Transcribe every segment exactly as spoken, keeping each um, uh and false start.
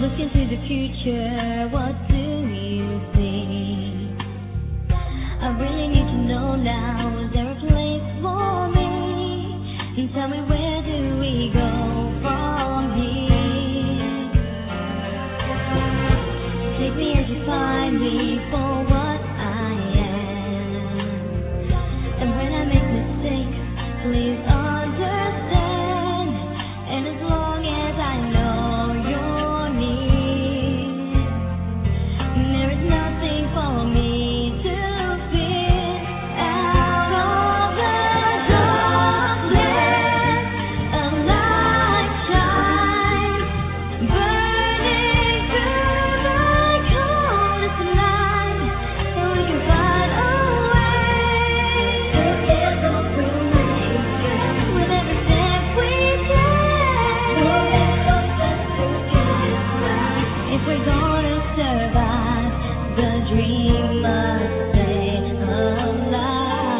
Look into the future, what do you see? I really need to know now, is there a place for me? And tell me, where do we go from here? Take me as you find me for what I am. And when I make mistakes, please understand. And as long as I know you're near, there is nothing for me to fear. Out of the darkness, a light shines, burning through the coldest night, and we can find a way to get through with every step we take. If we're gonna survive, the dream must stay alive.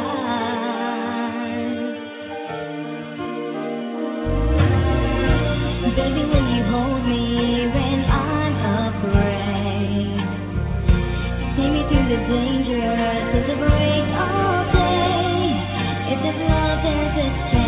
Baby, will you hold me when I'm afraid? See me through the danger till the break of day. If there's love, there's a chance.